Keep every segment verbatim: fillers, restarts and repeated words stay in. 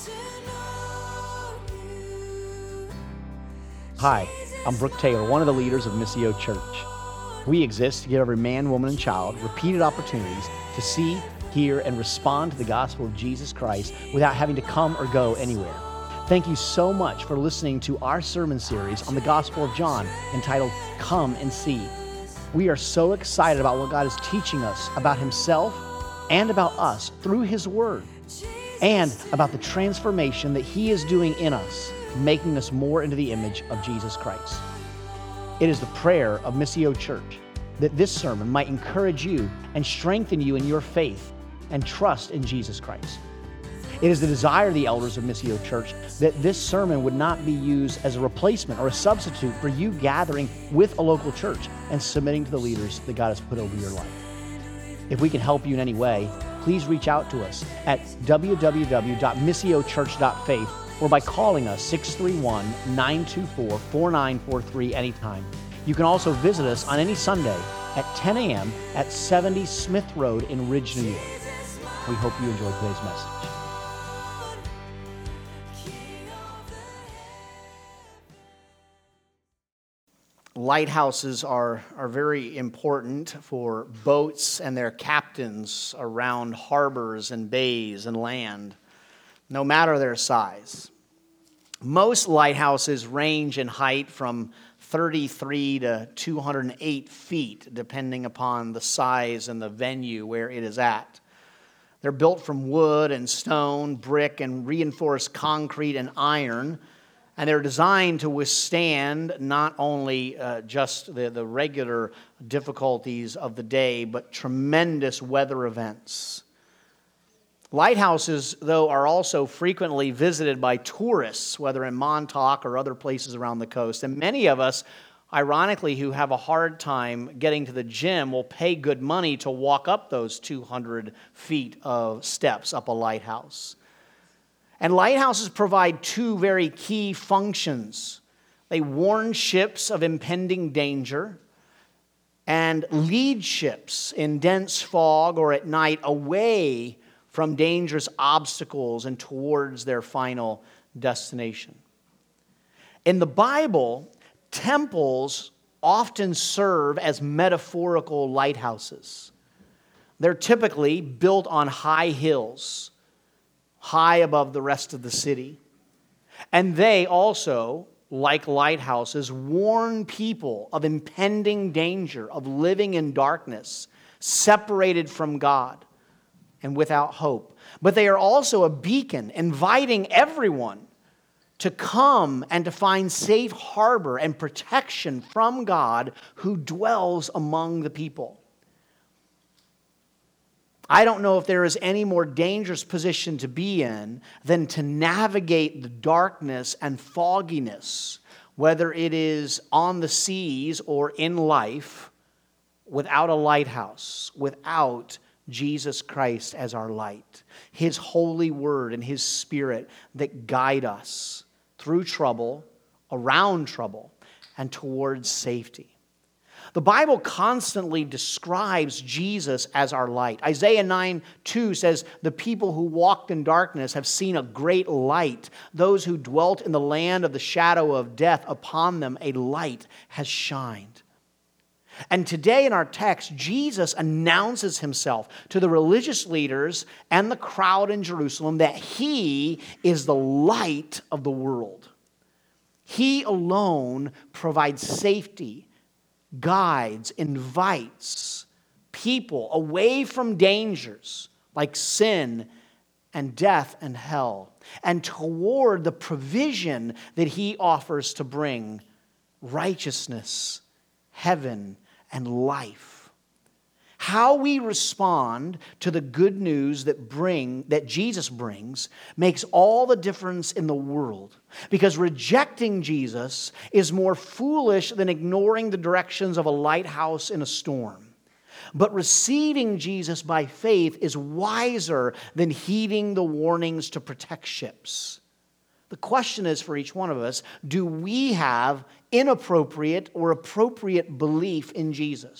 Hi, I'm Brooke Taylor, one of the leaders of Missio Church. We exist to give every man, woman, and child repeated opportunities to see, hear, and respond to the gospel of Jesus Christ without having to come or go anywhere. Thank you so much for listening to our sermon series on the Gospel of John entitled Come and See. We are so excited about what God is teaching us about Himself and about us through His Word, and about the transformation that He is doing in us, making us more into the image of Jesus Christ. It is the prayer of Missio Church that this sermon might encourage you and strengthen you in your faith and trust in Jesus Christ. It is the desire of the elders of Missio Church that this sermon would not be used as a replacement or a substitute for you gathering with a local church and submitting to the leaders that God has put over your life. If we can help you in any way, please reach out to us at w w w dot missio church dot faith or by calling us six three one, nine two four, four nine four three anytime. You can also visit us on any Sunday at ten a.m. at seventy Smith Road in Ridge, New York. We hope you enjoyed today's message. Lighthouses are, are very important for boats and their captains around harbors and bays and land, no matter their size. Most lighthouses range in height from thirty-three to two hundred eight feet, depending upon the size and the venue where it is at. They're built from wood and stone, brick, and reinforced concrete and iron, and they're designed to withstand not only uh, just the, the regular difficulties of the day, but tremendous weather events. Lighthouses, though, are also frequently visited by tourists, whether in Montauk or other places around the coast. And many of us, ironically, who have a hard time getting to the gym, will pay good money to walk up those two hundred feet of steps up a lighthouse. And lighthouses provide two very key functions. They warn ships of impending danger and lead ships in dense fog or at night away from dangerous obstacles and towards their final destination. In the Bible, temples often serve as metaphorical lighthouses. They're typically built on high hills, high above the rest of the city. And they also, like lighthouses, warn people of impending danger, of living in darkness, separated from God and without hope. But they are also a beacon, inviting everyone to come and to find safe harbor and protection from God who dwells among the people. I don't know if there is any more dangerous position to be in than to navigate the darkness and fogginess, whether it is on the seas or in life, without a lighthouse, without Jesus Christ as our light, His holy word and His Spirit that guide us through trouble, around trouble, and towards safety. The Bible constantly describes Jesus as our light. Isaiah nine two says, "The people who walked in darkness have seen a great light. Those who dwelt in the land of the shadow of death, upon them a light has shined." And today in our text, Jesus announces Himself to the religious leaders and the crowd in Jerusalem that He is the light of the world. He alone provides safety, guides, invites people away from dangers like sin and death and hell, and toward the provision that He offers to bring righteousness, heaven, and life. How we respond to the good news that bring that Jesus brings makes all the difference in the world. Because rejecting Jesus is more foolish than ignoring the directions of a lighthouse in a storm. But receiving Jesus by faith is wiser than heeding the warnings to protect ships. The question is for each one of us, do we have inappropriate or appropriate belief in Jesus?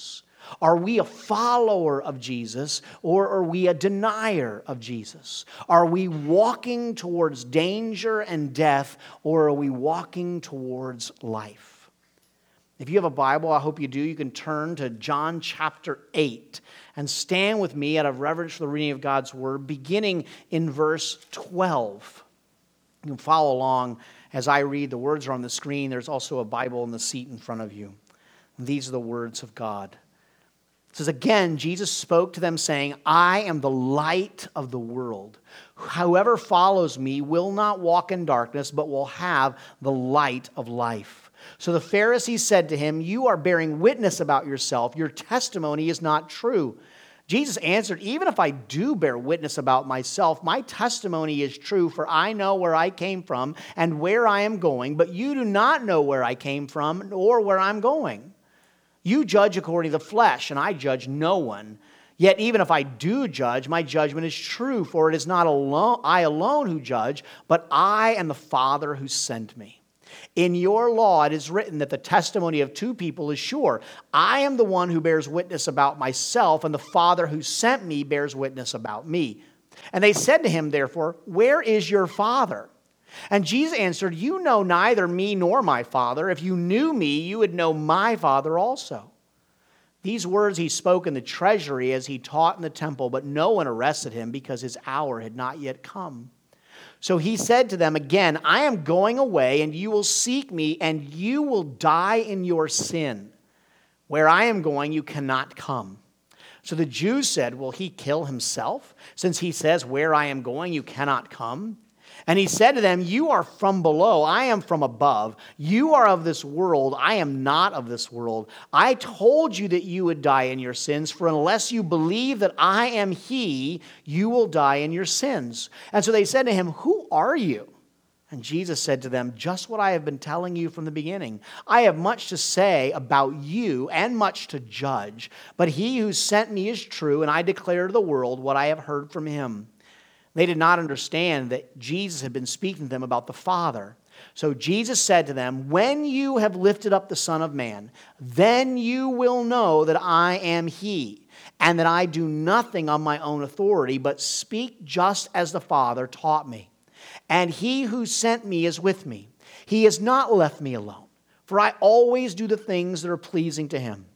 Are we a follower of Jesus, or are we a denier of Jesus? Are we walking towards danger and death, or are we walking towards life? If you have a Bible, I hope you do, you can turn to John chapter eight and stand with me out of reverence for the reading of God's Word, beginning in verse twelve. You can follow along as I read. The words are on the screen. There's also a Bible in the seat in front of you. These are the words of God. It says, again, Jesus spoke to them saying, I am the light of the world. Whoever follows me will not walk in darkness, but will have the light of life. So the Pharisees said to him, you are bearing witness about yourself. Your testimony is not true. Jesus answered, even if I do bear witness about myself, my testimony is true, for I know where I came from and where I am going, but you do not know where I came from or where I'm going. You judge according to the flesh, and I judge no one. Yet even if I do judge, my judgment is true, for it is not alone, I alone who judge, but I and the Father who sent me. In your law it is written that the testimony of two people is sure. I am the one who bears witness about myself, and the Father who sent me bears witness about me. And they said to him, therefore, where is your Father? And Jesus answered, you know neither me nor my Father. If you knew me, you would know my Father also. These words he spoke in the treasury as he taught in the temple, but no one arrested him because his hour had not yet come. So he said to them again, I am going away, and you will seek me, and you will die in your sin. Where I am going, you cannot come. So the Jews said, will he kill himself, since he says, where I am going, you cannot come? And he said to them, you are from below, I am from above. You are of this world, I am not of this world. I told you that you would die in your sins, for unless you believe that I am he, you will die in your sins. And so they said to him, who are you? And Jesus said to them, just what I have been telling you from the beginning. I have much to say about you and much to judge, but he who sent me is true, and I declare to the world what I have heard from him. They did not understand that Jesus had been speaking to them about the Father. So Jesus said to them, when you have lifted up the Son of Man, then you will know that I am he, and that I do nothing on my own authority, but speak just as the Father taught me. And he who sent me is with me. He has not left me alone, for I always do the things that are pleasing to him.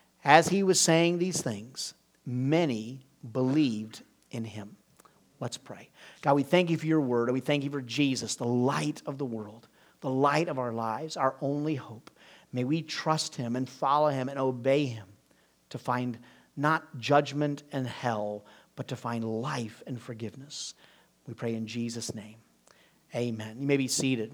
As he was saying these things, many believed in him. Let's pray. God, we thank you for your word, and we thank you for Jesus, the light of the world, the light of our lives, our only hope. May we trust him and follow him and obey him to find not judgment and hell, but to find life and forgiveness. We pray in Jesus' name. Amen. You may be seated.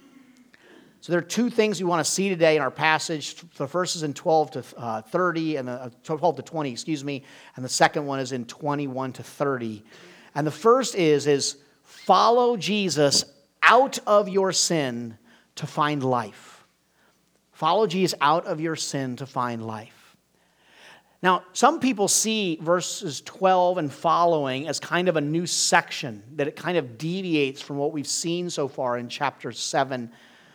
So there are two things we want to see today in our passage. The first is in twelve to thirty, and the twelve to twenty, excuse me, and the second one is in twenty-one to thirty. And the first is, is follow Jesus out of your sin to find life. Follow Jesus out of your sin to find life. Now, some people see verses twelve and following as kind of a new section, that it kind of deviates from what we've seen so far in chapter seven.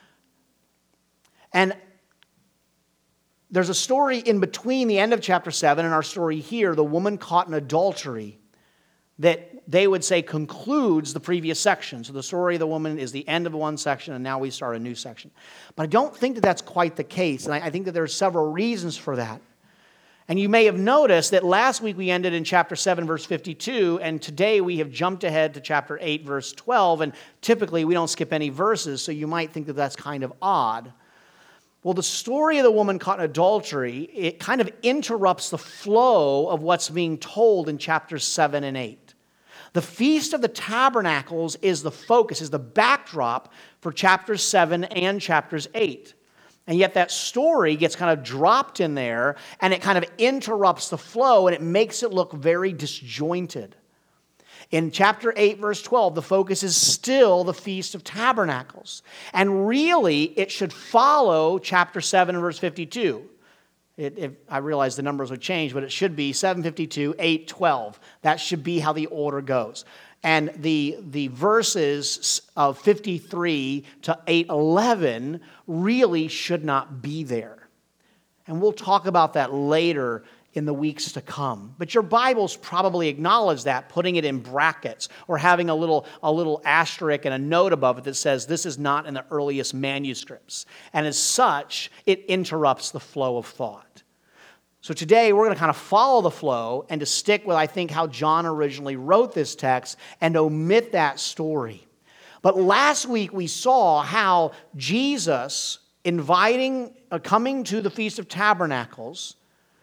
And there's a story in between the end of chapter seven and our story here, the woman caught in adultery, that they would say concludes the previous section. So the story of the woman is the end of one section, and now we start a new section. But I don't think that that's quite the case, and I think that there are several reasons for that. And you may have noticed that last week we ended in chapter seven, verse fifty-two, and today we have jumped ahead to chapter eight, verse twelve, and typically we don't skip any verses, so you might think that that's kind of odd. Well, the story of the woman caught in adultery, it kind of interrupts the flow of what's being told in chapters seven and eight. The Feast of the Tabernacles is the focus, is the backdrop for chapters seven and chapters eight. And yet that story gets kind of dropped in there, and it kind of interrupts the flow, and it makes it look very disjointed. In chapter eight, verse twelve, the focus is still the Feast of Tabernacles. And really, it should follow chapter seven, verse fifty-two. It, it, I realize the numbers would change, but it should be seven fifty-two, eight twelve. That should be how the order goes. And the, the verses of fifty-three to eight eleven really should not be there. And we'll talk about that later in the weeks to come. But your Bibles probably acknowledge that, putting it in brackets or having a little, a little asterisk and a note above it that says this is not in the earliest manuscripts. And as such, it interrupts the flow of thought. So today we're going to kind of follow the flow and to stick with, I think, how John originally wrote this text and omit that story. But last week we saw how Jesus inviting, uh, coming to the Feast of Tabernacles,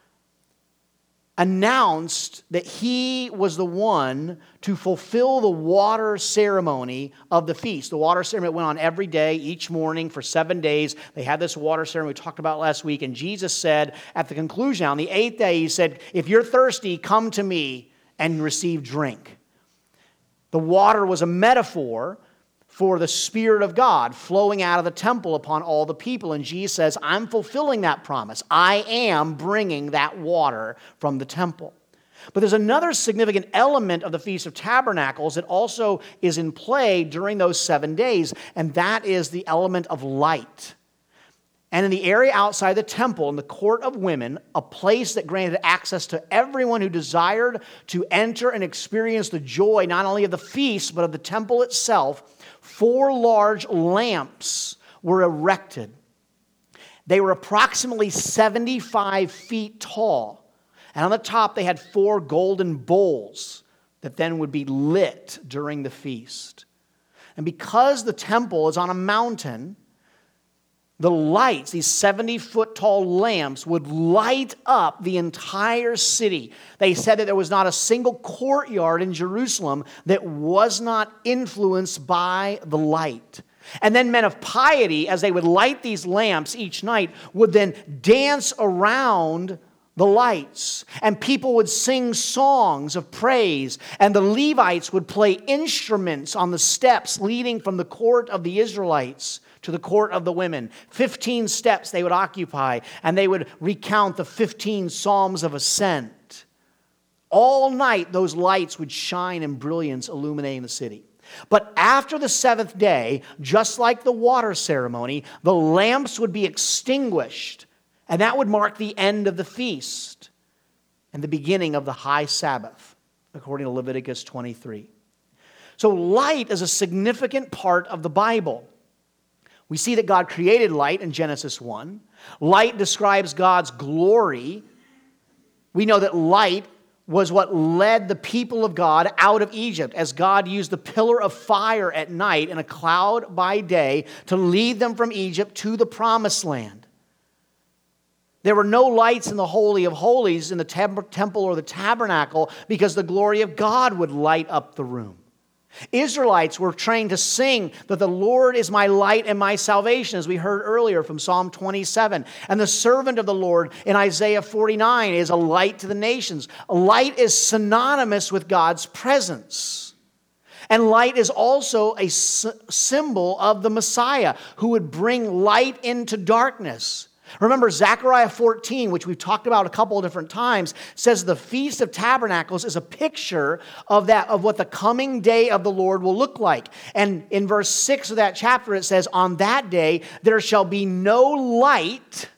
announced that he was the one to fulfill the water ceremony of the feast. The water ceremony went on every day, each morning for seven days. They had this water ceremony we talked about last week. And Jesus said at the conclusion, on the eighth day, he said, if you're thirsty, come to me and receive drink. The water was a metaphor for the Spirit of God flowing out of the temple upon all the people. And Jesus says, I'm fulfilling that promise. I am bringing that water from the temple. But there's another significant element of the Feast of Tabernacles that also is in play during those seven days, and that is the element of light. And in the area outside the temple, in the court of women, a place that granted access to everyone who desired to enter and experience the joy not only of the feast, but of the temple itself, four large lamps were erected. They were approximately seventy-five feet tall. And on the top, they had four golden bowls that then would be lit during the feast. And because the temple is on a mountain, the lights, these seventy-foot tall lamps, would light up the entire city. They said that there was not a single courtyard in Jerusalem that was not influenced by the light. And then men of piety, as they would light these lamps each night, would then dance around the lights. And people would sing songs of praise. And the Levites would play instruments on the steps leading from the court of the Israelites to the court of the women. Fifteen steps they would occupy, and they would recount the fifteen Psalms of Ascent. All night, those lights would shine in brilliance, illuminating the city. But after the seventh day, just like the water ceremony, the lamps would be extinguished, and that would mark the end of the feast and the beginning of the high Sabbath, according to Leviticus twenty-three. So light is a significant part of the Bible. We see that God created light in Genesis one. Light describes God's glory. We know that light was what led the people of God out of Egypt, as God used the pillar of fire at night and a cloud by day to lead them from Egypt to the promised land. There were no lights in the Holy of Holies in the temple or the tabernacle because the glory of God would light up the room. Israelites were trained to sing that the Lord is my light and my salvation, as we heard earlier from Psalm twenty-seven. And the servant of the Lord in Isaiah forty-nine is a light to the nations. Light is synonymous with God's presence. And light is also a symbol of the Messiah who would bring light into darkness. Remember, Zechariah fourteen, which we've talked about a couple of different times, says the Feast of Tabernacles is a picture of that, of what the coming day of the Lord will look like. And in verse six of that chapter, it says, on that day there shall be no light,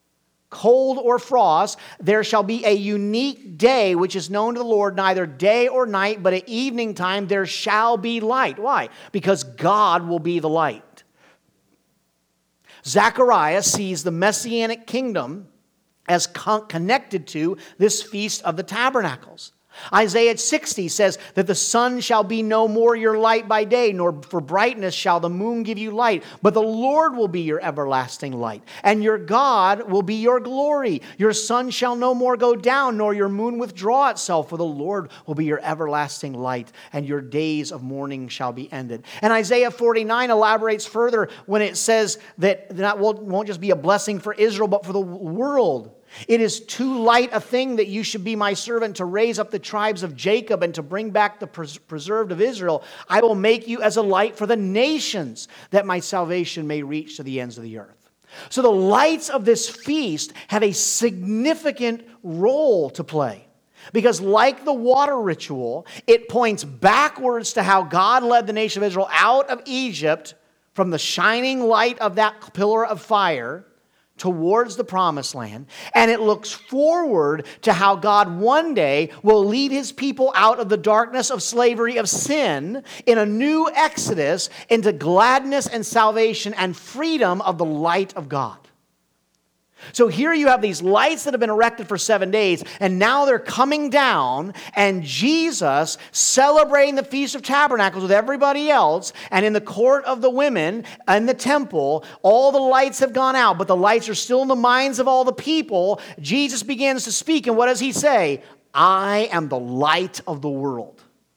cold or frost. There shall be a unique day which is known to the Lord, neither day or night, but at evening time there shall be light. Why? Because God will be the light. Zechariah sees the Messianic kingdom as con- connected to this Feast of the Tabernacles. Isaiah sixty says that the sun shall be no more your light by day, nor for brightness shall the moon give you light. But the Lord will be your everlasting light, and your God will be your glory. Your sun shall no more go down, nor your moon withdraw itself, for the Lord will be your everlasting light, and your days of mourning shall be ended. And Isaiah forty-nine elaborates further when it says that that won't just be a blessing for Israel, but for the world. It is too light a thing that you should be my servant to raise up the tribes of Jacob and to bring back the pres- preserved of Israel. I will make you as a light for the nations, that my salvation may reach to the ends of the earth. So the lights of this feast have a significant role to play. Because like the water ritual, it points backwards to how God led the nation of Israel out of Egypt from the shining light of that pillar of fire towards the promised land, and it looks forward to how God one day will lead his people out of the darkness of slavery of sin in a new exodus into gladness and salvation and freedom of the light of God. So here you have these lights that have been erected for seven days, and now they're coming down, and Jesus celebrating the Feast of Tabernacles with everybody else, and in the court of the women and the temple, all the lights have gone out, but the lights are still in the minds of all the people. Jesus begins to speak, and what does he say? I am the light of the world.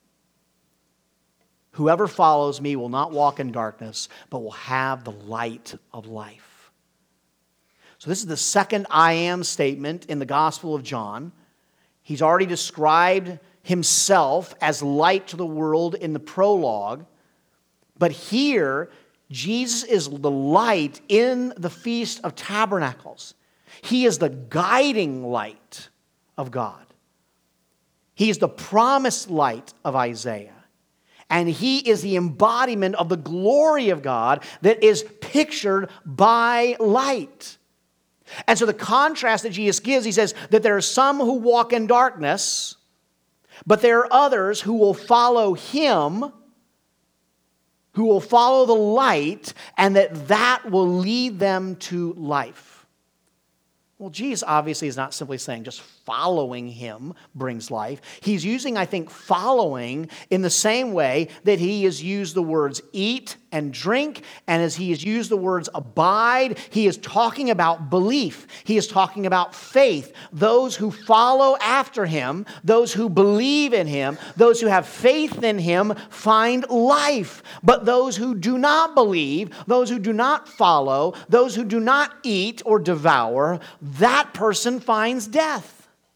Whoever follows me will not walk in darkness, but will have the light of life. So this is the second I am statement in the Gospel of John. He's already described himself as light to the world in the prologue. But here, Jesus is the light in the Feast of Tabernacles. He is the guiding light of God. He is the promised light of Isaiah. And he is the embodiment of the glory of God that is pictured by light. And so the contrast that Jesus gives, he says that there are some who walk in darkness, but there are others who will follow him, who will follow the light, and that that will lead them to life. Well, Jesus obviously is not simply saying just following him brings life. He's using, I think, following in the same way that he has used the words eat and drink, and as he has used the words abide, he is talking about belief. He is talking about faith. Those who follow after him, those who believe in him, those who have faith in him find life. But those who do not believe, those who do not follow, those who do not eat or devour, that person finds death.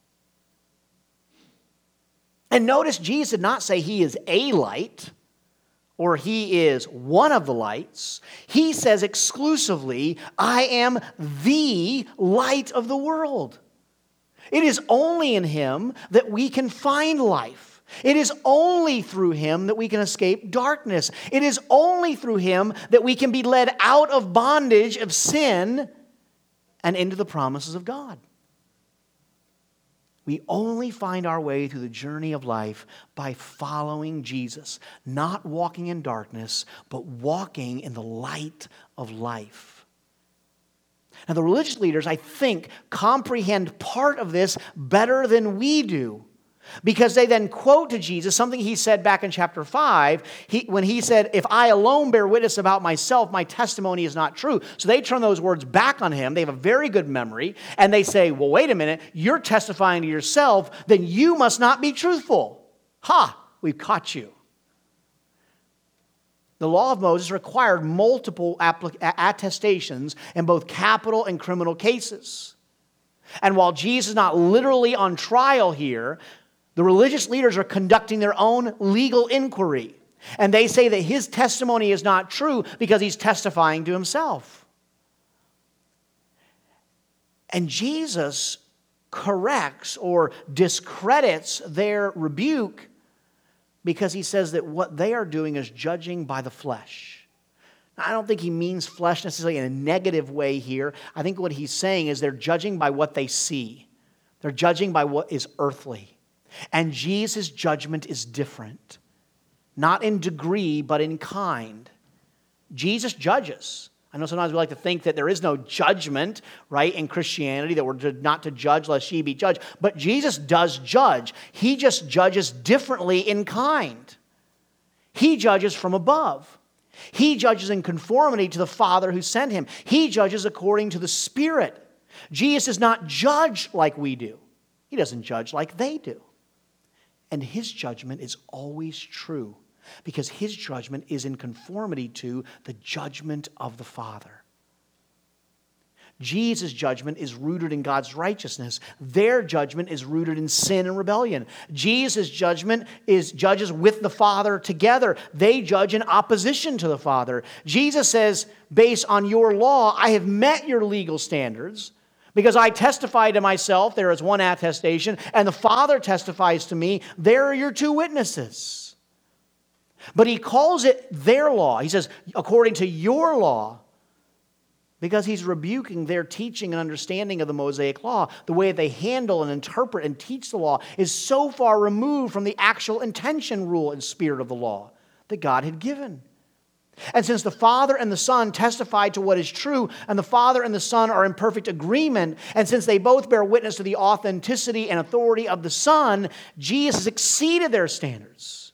And notice Jesus did not say he is a light or he is one of the lights. He says exclusively, I am the light of the world. It is only in him that we can find life. It is only through him that we can escape darkness. It is only through him that we can be led out of bondage of sin and into the promises of God. We only find our way through the journey of life by following Jesus, not walking in darkness, but walking in the light of life. Now, the religious leaders, I think, comprehend part of this better than we do, because they then quote to Jesus something he said back in chapter five, he, when he said, if I alone bear witness about myself, my testimony is not true. So they turn those words back on him. They have a very good memory. And they say, well, wait a minute. You're testifying to yourself. Then you must not be truthful. Ha! We've caught you. The law of Moses required multiple attestations in both capital and criminal cases. And while Jesus is not literally on trial here, the religious leaders are conducting their own legal inquiry. And they say that his testimony is not true because he's testifying to himself. And Jesus corrects or discredits their rebuke because he says that what they are doing is judging by the flesh. Now, I don't think he means flesh necessarily in a negative way here. I think what he's saying is they're judging by what they see. They're judging by what is earthly. And Jesus' judgment is different. Not in degree, but in kind. Jesus judges. I know sometimes we like to think that there is no judgment, right, in Christianity, that we're to, not to judge lest ye be judged. But Jesus does judge. He just judges differently in kind. He judges from above. He judges in conformity to the Father who sent him. He judges according to the Spirit. Jesus does not judge like we do. He doesn't judge like they do. And his judgment is always true because his judgment is in conformity to the judgment of the Father. Jesus' judgment is rooted in God's righteousness. Their judgment is rooted in sin and rebellion. Jesus' judgment is judges with the Father together. They judge in opposition to the Father. Jesus says, based on your law, I have met your legal standards. Because I testify to myself, there is one attestation, and the Father testifies to me, there are your two witnesses. But he calls it their law. He says, according to your law, because he's rebuking their teaching and understanding of the Mosaic law. The way they handle and interpret and teach the law is so far removed from the actual intention, rule, and spirit of the law that God had given. And since the Father and the Son testify to what is true, and the Father and the Son are in perfect agreement, and since they both bear witness to the authenticity and authority of the Son, Jesus exceeded their standards.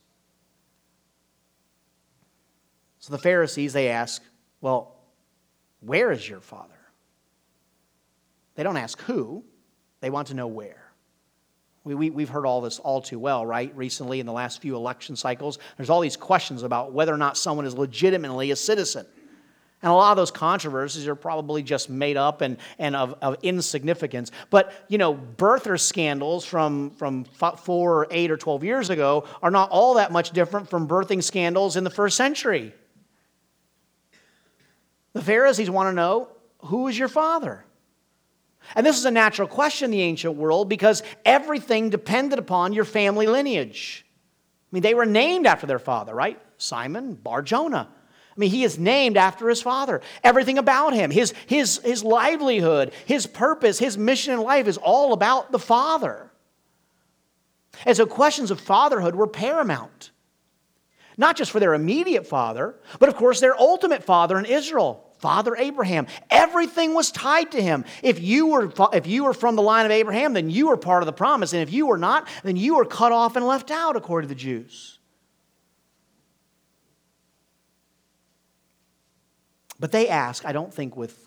So the Pharisees, they ask, well, where is your Father? They don't ask who, they want to know where. We, we, we've heard all this all too well, right? Recently, in the last few election cycles, there's all these questions about whether or not someone is legitimately a citizen. And a lot of those controversies are probably just made up and, and of, of insignificance. But, you know, birther scandals from, from four or eight or twelve years ago are not all that much different from birthing scandals in the first century. The Pharisees want to know, who is your father? And this is a natural question in the ancient world because everything depended upon your family lineage. I mean, they were named after their father, right? Simon Bar-Jonah. I mean, he is named after his father. Everything about him, his, his, his livelihood, his purpose, his mission in life is all about the father. And so questions of fatherhood were paramount. Not just for their immediate father, but of course their ultimate father in Israel, Father Abraham. Everything was tied to him. If you were, if you were from the line of Abraham, then you were part of the promise. And if you were not, then you were cut off and left out, according to the Jews. But they ask, I don't think with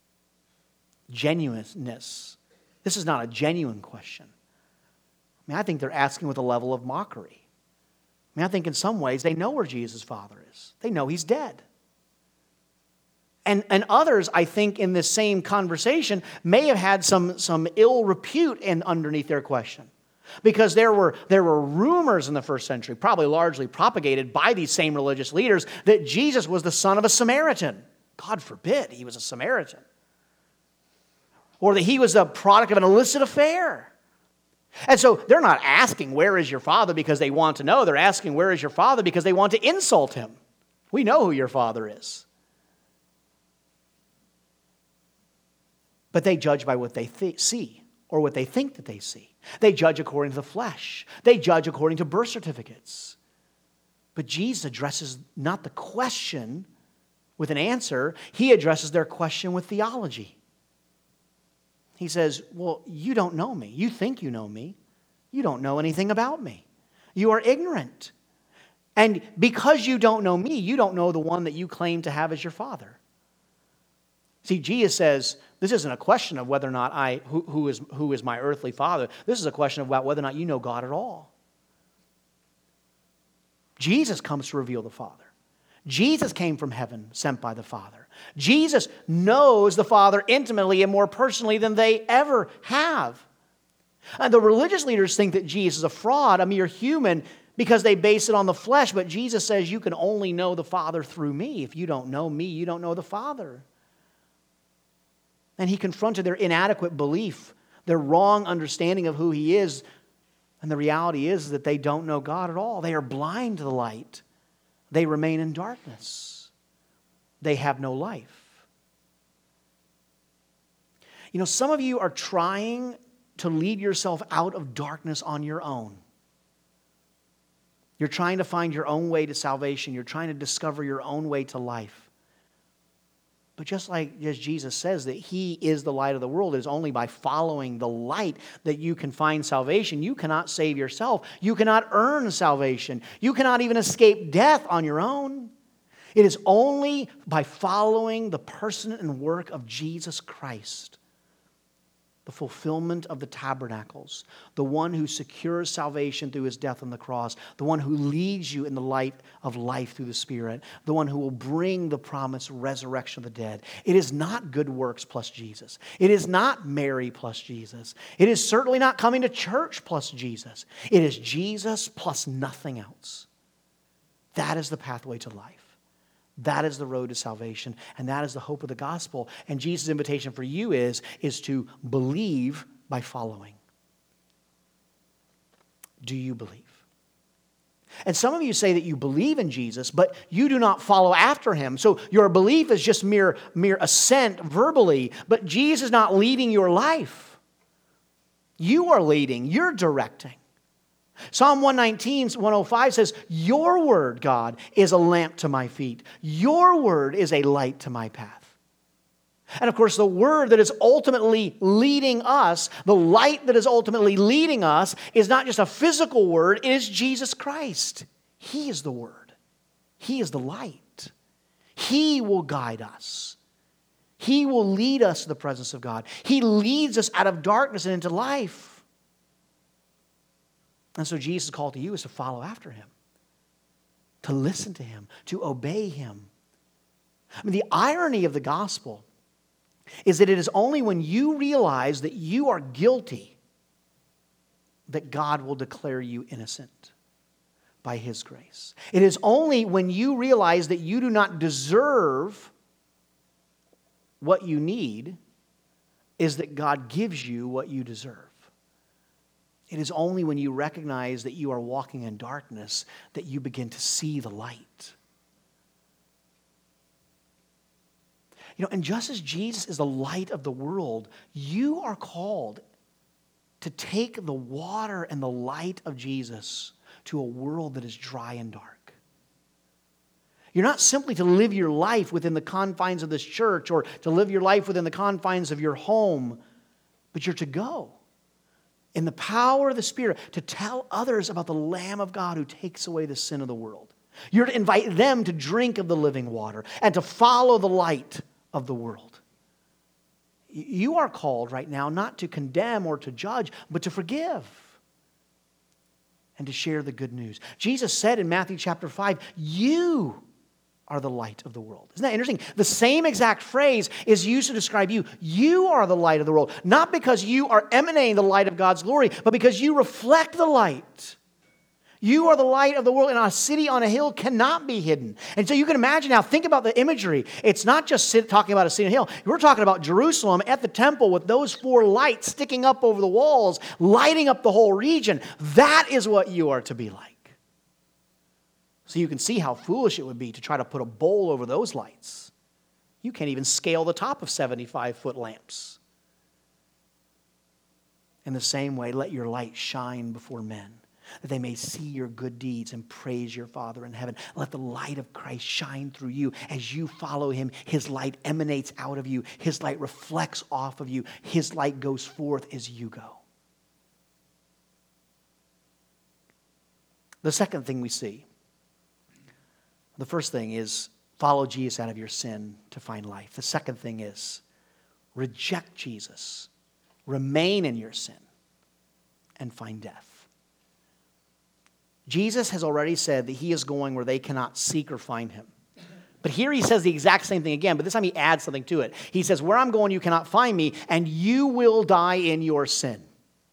genuineness. This is not a genuine question. I mean, I think they're asking with a level of mockery. I mean, I think in some ways they know where Jesus' Father is. They know he's dead. And, and others, I think, in this same conversation may have had some, some ill repute in, underneath their question. Because there were, there were rumors in the first century, probably largely propagated by these same religious leaders, that Jesus was the son of a Samaritan. God forbid he was a Samaritan. Or that he was the product of an illicit affair. And so they're not asking, where is your father, because they want to know. They're asking, where is your father, because they want to insult him. We know who your father is. But they judge by what they th- see or what they think that they see. They judge according to the flesh. They judge according to birth certificates. But Jesus addresses not the question with an answer. He addresses their question with theology. He says, well, you don't know me. You think you know me. You don't know anything about me. You are ignorant. And because you don't know me, you don't know the one that you claim to have as your father. See, Jesus says, this isn't a question of whether or not I, who, who is, who is my earthly father. This is a question about whether or not you know God at all. Jesus comes to reveal the Father. Jesus came from heaven, sent by the Father. Jesus knows the Father intimately and more personally than they ever have. And the religious leaders think that Jesus is a fraud, a mere human, because they base it on the flesh. But Jesus says, you can only know the Father through me. If you don't know me, you don't know the Father. And he confronted their inadequate belief, their wrong understanding of who he is. And the reality is that they don't know God at all. They are blind to the light. They remain in darkness. They have no life. You know, some of you are trying to lead yourself out of darkness on your own. You're trying to find your own way to salvation. You're trying to discover your own way to life. But just like as Jesus says that he is the light of the world, it is only by following the light that you can find salvation. You cannot save yourself. You cannot earn salvation. You cannot even escape death on your own. It is only by following the person and work of Jesus Christ, the fulfillment of the tabernacles, the one who secures salvation through his death on the cross, the one who leads you in the light of life through the Spirit, the one who will bring the promised resurrection of the dead. It is not good works plus Jesus. It is not Mary plus Jesus. It is certainly not coming to church plus Jesus. It is Jesus plus nothing else. That is the pathway to life. That is the road to salvation, and that is the hope of the gospel. And Jesus' invitation for you is, is to believe by following. Do you believe? And some of you say that you believe in Jesus, but you do not follow after him. So your belief is just mere, mere assent verbally, but Jesus is not leading your life. You are leading, you're directing. Psalm one nineteen, one oh five says, your word, God, is a lamp to my feet. Your word is a light to my path. And of course, the word that is ultimately leading us, the light that is ultimately leading us, is not just a physical word, it is Jesus Christ. He is the word. He is the light. He will guide us. He will lead us to the presence of God. He leads us out of darkness and into life. And so Jesus' call to you is to follow after him, to listen to him, to obey him. I mean, the irony of the gospel is that it is only when you realize that you are guilty that God will declare you innocent by his grace. It is only when you realize that you do not deserve what you need is that God gives you what you deserve. It is only when you recognize that you are walking in darkness that you begin to see the light. You know, and just as Jesus is the light of the world, you are called to take the water and the light of Jesus to a world that is dry and dark. You're not simply to live your life within the confines of this church or to live your life within the confines of your home, but you're to go in the power of the Spirit to tell others about the Lamb of God who takes away the sin of the world. You're to invite them to drink of the living water and to follow the light of the world. You are called right now not to condemn or to judge, but to forgive and to share the good news. Jesus said in Matthew chapter five, you are the light of the world. Isn't that interesting? The same exact phrase is used to describe you. You are the light of the world, not because you are emanating the light of God's glory, but because you reflect the light. You are the light of the world, and a city on a hill cannot be hidden. And so you can imagine now, think about the imagery. It's not just sit, talking about a city on a hill. We're talking about Jerusalem at the temple with those four lights sticking up over the walls, lighting up the whole region. That is what you are to be like. So you can see how foolish it would be to try to put a bowl over those lights. You can't even scale the top of seventy-five foot lamps. In the same way, let your light shine before men, that they may see your good deeds and praise your Father in heaven. Let the light of Christ shine through you. As you follow him, his light emanates out of you. His light reflects off of you. His light goes forth as you go. The second thing we see, the first thing is follow Jesus out of your sin to find life. The second thing is reject Jesus, remain in your sin, and find death. Jesus has already said that he is going where they cannot seek or find him. But here he says the exact same thing again, but this time he adds something to it. He says, where I'm going, you cannot find me, and you will die in your sin.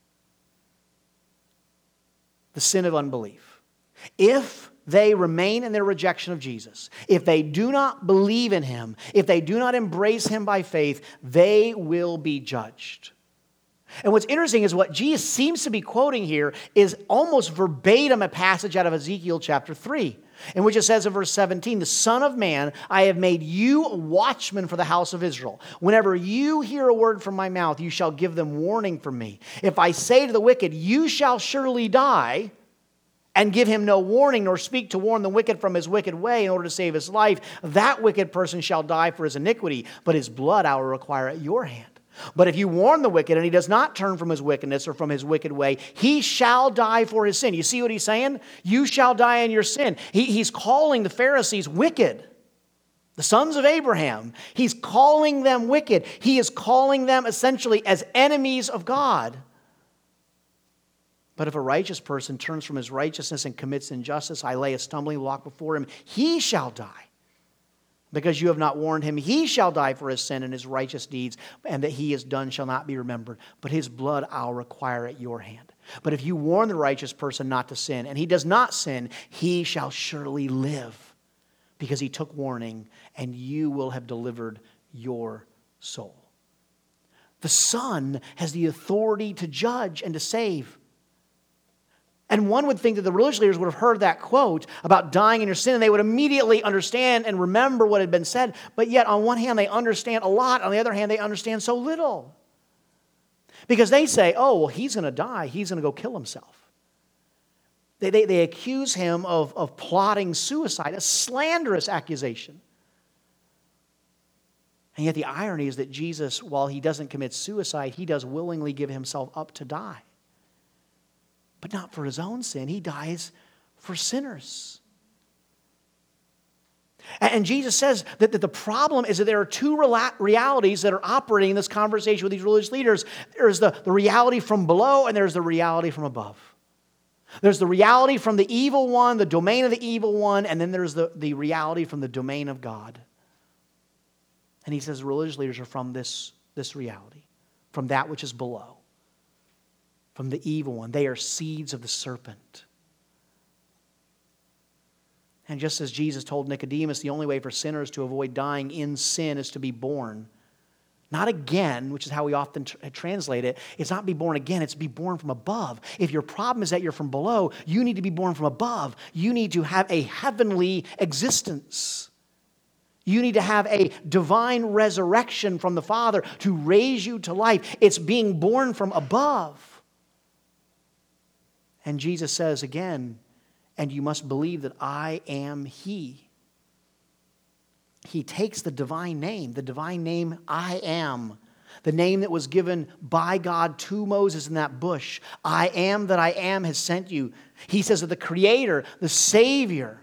The sin of unbelief. If they remain in their rejection of Jesus, if they do not believe in him, if they do not embrace him by faith, they will be judged. And what's interesting is what Jesus seems to be quoting here is almost verbatim a passage out of Ezekiel chapter three, in which it says in verse seventeen, the Son of Man, I have made you a watchman for the house of Israel. Whenever you hear a word from my mouth, you shall give them warning from me. If I say to the wicked, you shall surely die, and give him no warning, nor speak to warn the wicked from his wicked way in order to save his life, that wicked person shall die for his iniquity, but his blood I will require at your hand. But if you warn the wicked and he does not turn from his wickedness or from his wicked way, he shall die for his sin. You see what he's saying? You shall die in your sin. He, he's calling the Pharisees wicked. The sons of Abraham. He's calling them wicked. He is calling them essentially as enemies of God. But if a righteous person turns from his righteousness and commits injustice, I lay a stumbling block before him. He shall die. Because you have not warned him, he shall die for his sin and his righteous deeds, and that he has done shall not be remembered. But his blood I'll require at your hand. But if you warn the righteous person not to sin, and he does not sin, he shall surely live, because he took warning, and you will have delivered your soul. The Son has the authority to judge and to save. And one would think that the religious leaders would have heard that quote about dying in your sin, and they would immediately understand and remember what had been said. But yet, on one hand, they understand a lot. On the other hand, they understand so little. Because they say, oh, well, he's going to die. He's going to go kill himself. They, they, they accuse him of, of plotting suicide, a slanderous accusation. And yet the irony is that Jesus, while he doesn't commit suicide, he does willingly give himself up to die. But not for his own sin. He dies for sinners. And Jesus says that, that the problem is that there are two realities that are operating in this conversation with these religious leaders. There's the, the reality from below, and there's the reality from above. There's the reality from the evil one, the domain of the evil one, and then there's the, the reality from the domain of God. And he says the religious leaders are from this, this reality, from that which is below. From the evil one. They are seeds of the serpent. And just as Jesus told Nicodemus, the only way for sinners to avoid dying in sin is to be born. Not again, which is how we often tr- translate it. It's not be born again, it's be born from above. If your problem is that you're from below, you need to be born from above. You need to have a heavenly existence. You need to have a divine resurrection from the Father to raise you to life. It's being born from above. And Jesus says again, and you must believe that I am He. He takes the divine name, the divine name I am, the name that was given by God to Moses in that bush. I am that I am has sent you. He says that the Creator, the Savior,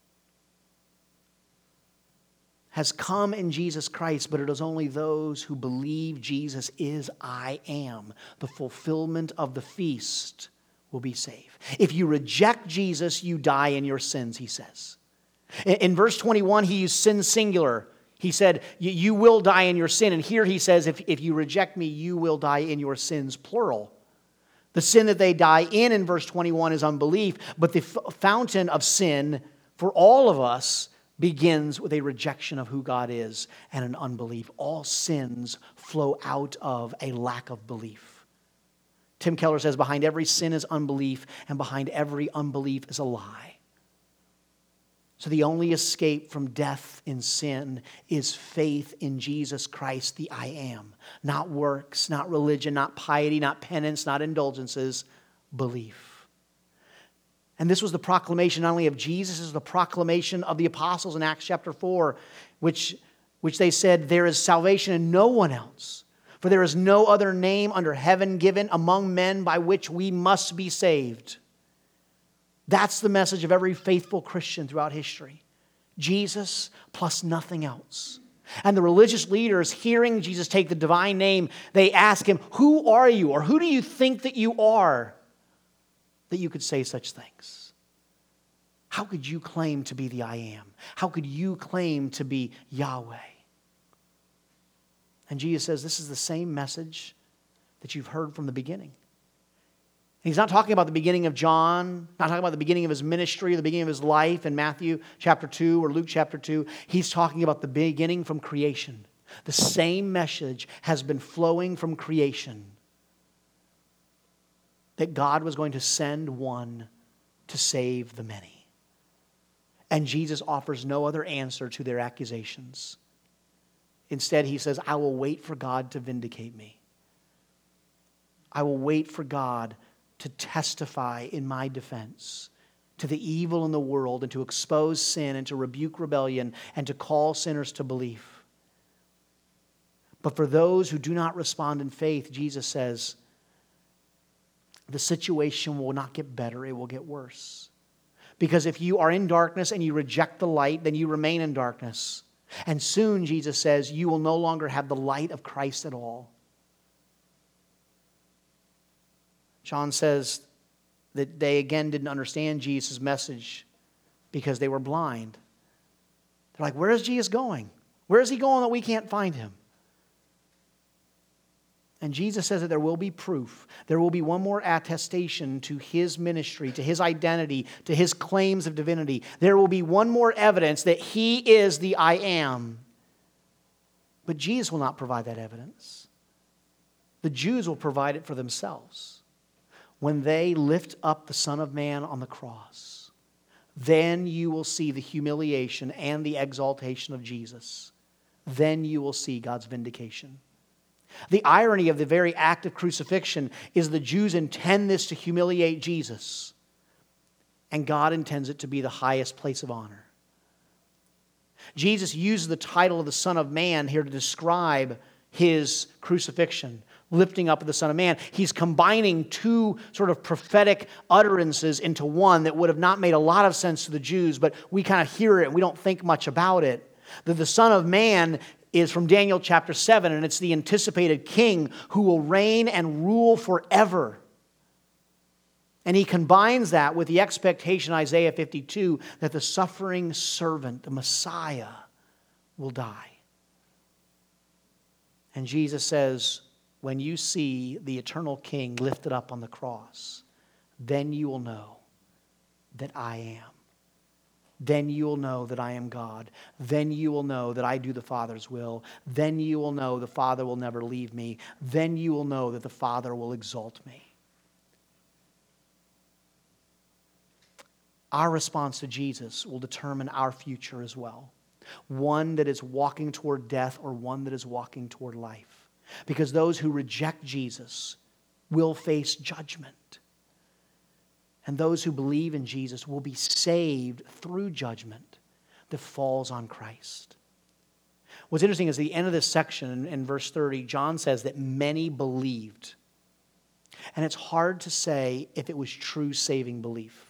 has come in Jesus Christ, but it is only those who believe Jesus is I am, the fulfillment of the feast, will be saved. If you reject Jesus, you die in your sins, he says. In, in verse twenty-one, he used sin singular. He said, you will die in your sin. And here he says, if, if you reject me, you will die in your sins, plural. The sin that they die in in verse twenty-one is unbelief, but the f- fountain of sin for all of us begins with a rejection of who God is and an unbelief. All sins flow out of a lack of belief. Tim Keller says, behind every sin is unbelief, and behind every unbelief is a lie. So the only escape from death in sin is faith in Jesus Christ, the I am. Not works, not religion, not piety, not penance, not indulgences, belief. And this was the proclamation not only of Jesus, it was the proclamation of the apostles in Acts chapter four, which, which they said, there is salvation in no one else. For there is no other name under heaven given among men by which we must be saved. That's the message of every faithful Christian throughout history. Jesus plus nothing else. And the religious leaders, hearing Jesus take the divine name, they ask him, who are you? Or who do you think that you are that you could say such things? How could you claim to be the I am? How could you claim to be Yahweh? And Jesus says, this is the same message that you've heard from the beginning. And he's not talking about the beginning of John, not talking about the beginning of his ministry, or the beginning of his life in Matthew chapter two or Luke chapter two. He's talking about the beginning from creation. The same message has been flowing from creation, that God was going to send one to save the many. And Jesus offers no other answer to their accusations. Instead, he says, I will wait for God to vindicate me. I will wait for God to testify in my defense to the evil in the world and to expose sin and to rebuke rebellion and to call sinners to belief. But for those who do not respond in faith, Jesus says, the situation will not get better, it will get worse. Because if you are in darkness and you reject the light, then you remain in darkness. And soon, Jesus says, you will no longer have the light of Christ at all. John says that they again didn't understand Jesus' message because they were blind. They're like, where is Jesus going? Where is he going that we can't find him? And Jesus says that there will be proof. There will be one more attestation to his ministry, to his identity, to his claims of divinity. There will be one more evidence that he is the I am. But Jesus will not provide that evidence. The Jews will provide it for themselves. when they lift up the Son of Man on the cross, then you will see the humiliation and the exaltation of Jesus. Then you will see God's vindication. The irony of the very act of crucifixion is the Jews intend this to humiliate Jesus, and God intends it to be the highest place of honor. Jesus uses the title of the Son of Man here to describe his crucifixion, lifting up of the Son of Man. He's combining two sort of prophetic utterances into one that would have not made a lot of sense to the Jews, but we kind of hear it and we don't think much about it. That the Son of Man is from Daniel chapter seven, and it's the anticipated king who will reign and rule forever. And he combines that with the expectation, Isaiah fifty-two, that the suffering servant, the Messiah, will die. And Jesus says, when you see the eternal King lifted up on the cross, then you will know that I am. Then you will know that I am God. Then you will know that I do the Father's will. Then you will know the Father will never leave me. Then you will know that the Father will exalt me. Our response to Jesus will determine our future as well. One that is walking toward death or one that is walking toward life. Because those who reject Jesus will face judgment. And those who believe in Jesus will be saved through judgment that falls on Christ. What's interesting is at the end of this section, in, in verse thirty, John says that many believed. And it's hard to say if it was true saving belief.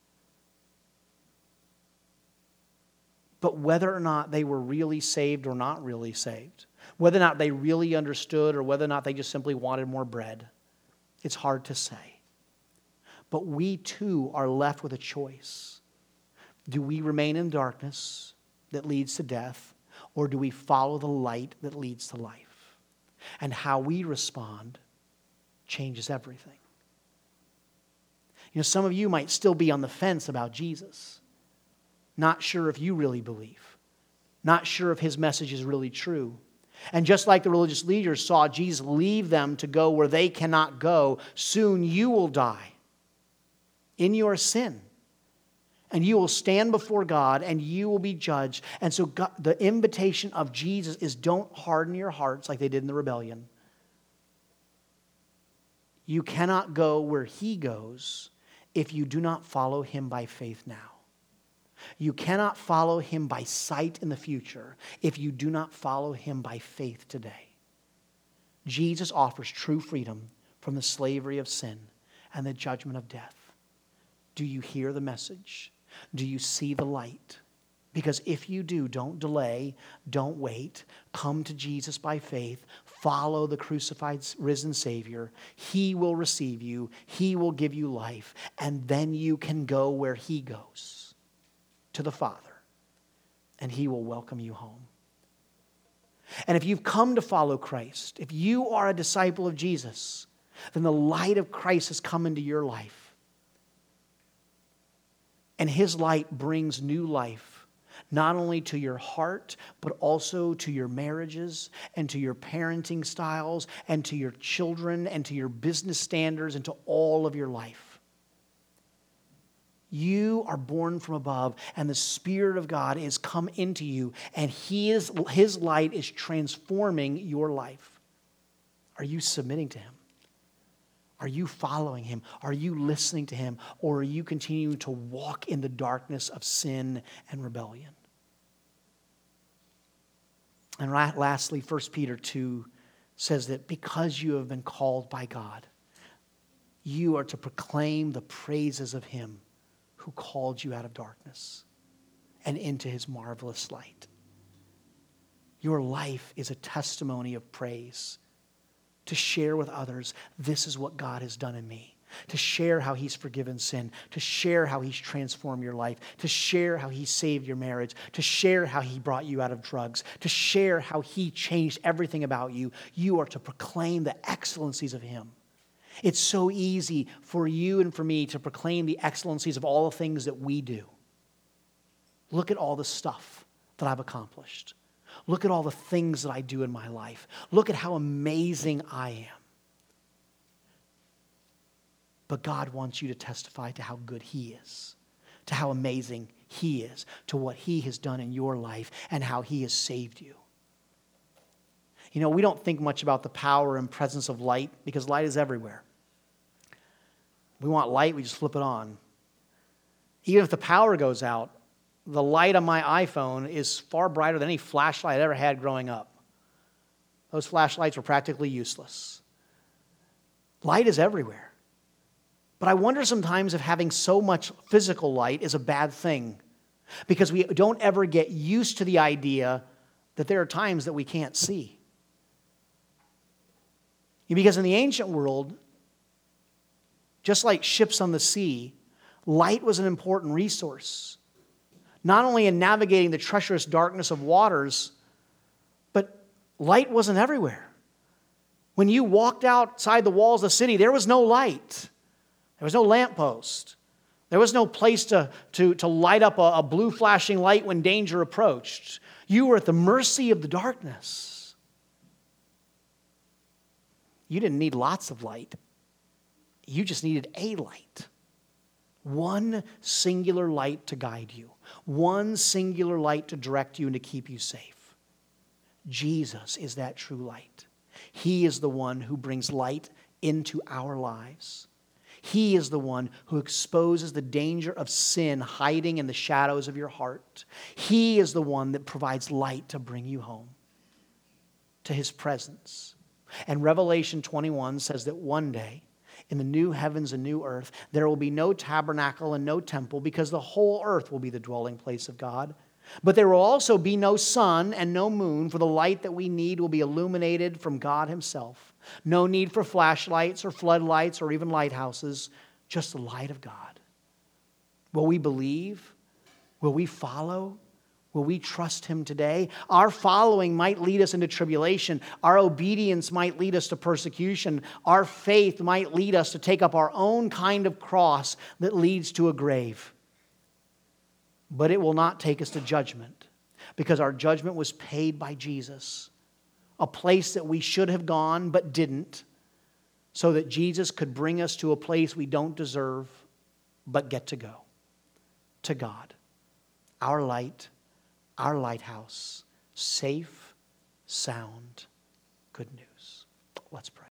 But whether or not they were really saved or not really saved, whether or not they really understood or whether or not they just simply wanted more bread, it's hard to say. But we too are left with a choice. Do we remain in darkness that leads to death, or do we follow the light that leads to life? And how we respond changes everything. You know, some of you might still be on the fence about Jesus. Not sure if you really believe. Not sure if his message is really true. And just like the religious leaders saw Jesus leave them to go where they cannot go, soon you will die in your sin. And you will stand before God and you will be judged. And so God, the invitation of Jesus is don't harden your hearts like they did in the rebellion. You cannot go where he goes if you do not follow him by faith now. You cannot follow him by sight in the future if you do not follow him by faith today. Jesus offers true freedom from the slavery of sin and the judgment of death. Do you hear the message? Do you see the light? Because if you do, don't delay, don't wait. Come to Jesus by faith. Follow the crucified, risen Savior. He will receive you. He will give you life. And then you can go where he goes. To the Father, and he will welcome you home. And if you've come to follow Christ, if you are a disciple of Jesus, then the light of Christ has come into your life. And his light brings new life, not only to your heart, but also to your marriages and to your parenting styles and to your children and to your business standards and to all of your life. You are born from above, and the Spirit of God is come into you, and he is, his light is transforming your life. Are you submitting to him? Are you following him? Are you listening to him? Or are you continuing to walk in the darkness of sin and rebellion? And lastly, First Peter two says that because you have been called by God, you are to proclaim the praises of him who called you out of darkness and into his marvelous light. Your life is a testimony of praise to share with others, this is what God has done in me. To share how he's forgiven sin, to share how he's transformed your life, to share how he saved your marriage, to share how he brought you out of drugs, to share how he changed everything about you. You are to proclaim the excellencies of him. It's so easy for you and for me to proclaim the excellencies of all the things that we do. Look at all the stuff that I've accomplished. Look at all the things that I do in my life. Look at how amazing I am. But God wants you to testify to how good He is, to how amazing He is, to what He has done in your life and how He has saved you. You know, we don't think much about the power and presence of light because light is everywhere. We want light, we just flip it on. Even if the power goes out, the light on my iPhone is far brighter than any flashlight I ever had growing up. Those flashlights were practically useless. Light is everywhere. But I wonder sometimes if having so much physical light is a bad thing, because we don't ever get used to the idea that there are times that we can't see. Because in the ancient world, just like ships on the sea, light was an important resource. Not only in navigating the treacherous darkness of waters, but light wasn't everywhere. When you walked outside the walls of the city, there was no light. There was no lamppost. There was no place to, to, to light up a, a blue flashing light when danger approached. You were at the mercy of the darkness. You didn't need lots of light. You just needed a light. One singular light to guide you. One singular light to direct you and to keep you safe. Jesus is that true light. He is the one who brings light into our lives. He is the one who exposes the danger of sin hiding in the shadows of your heart. He is the one that provides light to bring you home to His presence. And Revelation twenty-one says that one day, in the new heavens and new earth, there will be no tabernacle and no temple, because the whole earth will be the dwelling place of God. But there will also be no sun and no moon, for the light that we need will be illuminated from God Himself. No need for flashlights or floodlights or even lighthouses, just the light of God. Will we believe? Will we follow? Will we trust Him today? Our following might lead us into tribulation. Our obedience might lead us to persecution. Our faith might lead us to take up our own kind of cross that leads to a grave. But it will not take us to judgment, because our judgment was paid by Jesus. A place that we should have gone but didn't, so that Jesus could bring us to a place we don't deserve but get to go. To God, our light, our lighthouse, safe, sound, good news. Let's pray.